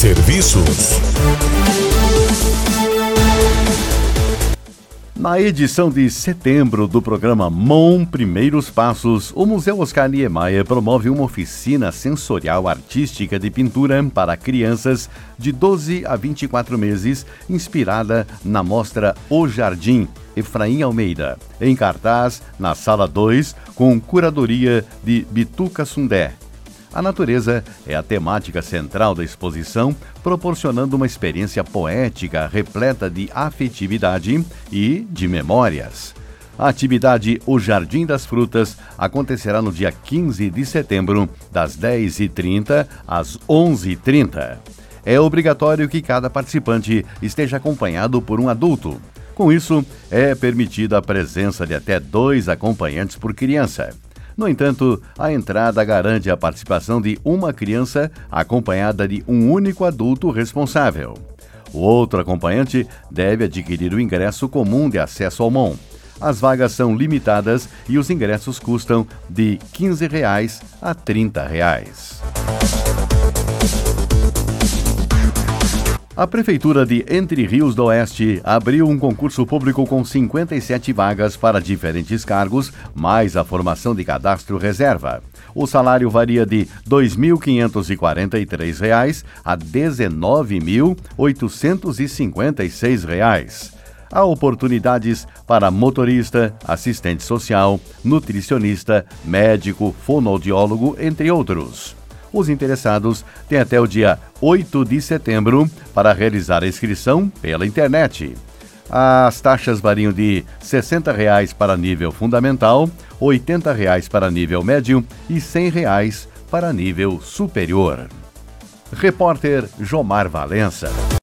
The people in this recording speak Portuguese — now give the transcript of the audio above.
Serviços. Na edição de setembro do programa MON Primeiros Passos, o Museu Oscar Niemeyer promove uma oficina sensorial artística de pintura para crianças de 12 a 24 meses, inspirada na mostra O Jardim, Efraim Almeida, em cartaz na Sala 2, com curadoria de Bituca Sundé. A natureza é a temática central da exposição, proporcionando uma experiência poética repleta de afetividade e de memórias. A atividade O Jardim das Frutas acontecerá no dia 15 de setembro, das 10h30 às 11h30. É obrigatório que cada participante esteja acompanhado por um adulto. Com isso, é permitida a presença de até 2 acompanhantes por criança. No entanto, a entrada garante a participação de uma criança acompanhada de um único adulto responsável. O outro acompanhante deve adquirir o ingresso comum de acesso ao MON. As vagas são limitadas e os ingressos custam de R$ 15 a R$ 30. A Prefeitura de Entre Rios do Oeste abriu um concurso público com 57 vagas para diferentes cargos, mais a formação de cadastro reserva. O salário varia de R$ 2.543 a R$ 19.856. Há oportunidades para motorista, assistente social, nutricionista, médico, fonoaudiólogo, entre outros. Os interessados têm até o dia 8 de setembro para realizar a inscrição pela internet. As taxas variam de R$ 60 para nível fundamental, R$ 80 para nível médio e R$ 100 para nível superior. Repórter Jomar Valença.